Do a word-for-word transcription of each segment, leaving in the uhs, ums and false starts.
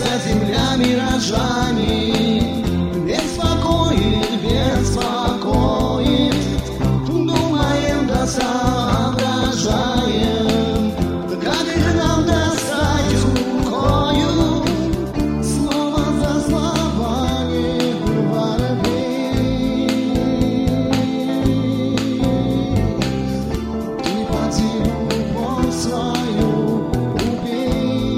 меняется земля миражами. Беспокоит, беспокоит, думаем да соображаем, как их нам достать рукою, слово за словами воробей. Ты поди любовь свою убей.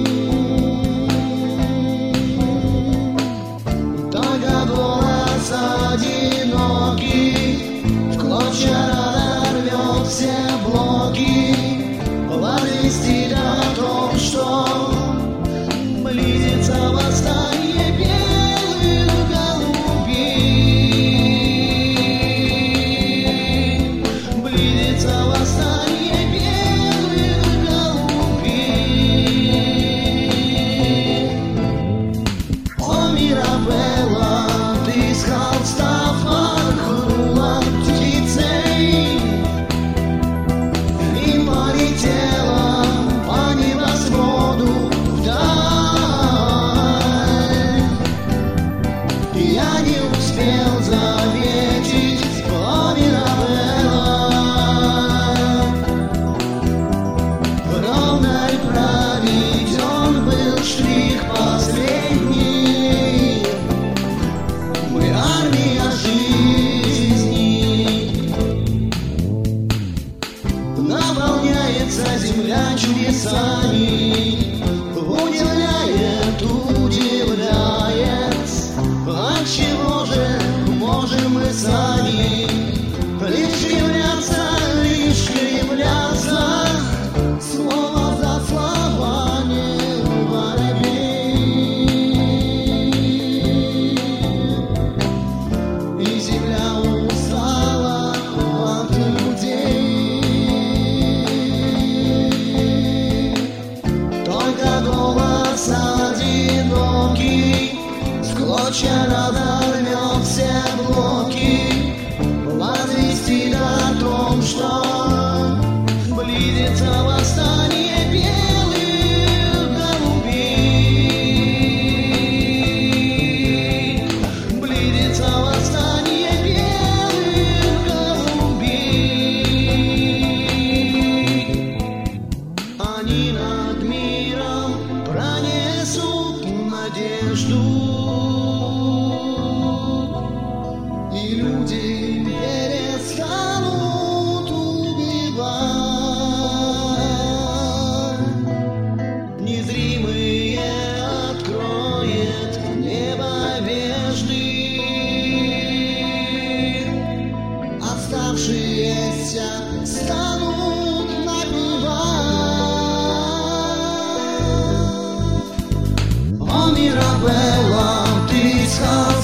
Только голос одинокий в клочья рвет все блоки, возвестит о том, что близится восстание белых голубей. Близится восстание белых голубей. О, Мирабелла, ты с холста фыркнула птицей и полетела по небосводу вдаль. Я не успел заметить, о, Мирабелла, ровно и проведен был штрих последний. Мы армия жизни. Наполняется земля чудесами, удивляет, удивляет. Отчего же можем мы сами лишь кривляться, лишь кривляться, слово за словами воробей. И земля устала от людей. Только голос одинокий с клочья разорвет все блоки, возвестит о том, что близится восстание белых голубей. Близится восстание белых голубей. Они над миром пронесут надежду, и люди перестанут убивать. Незримые откроет небо вежды, оставшиеся станут напевать. О, Мирабелла, ты с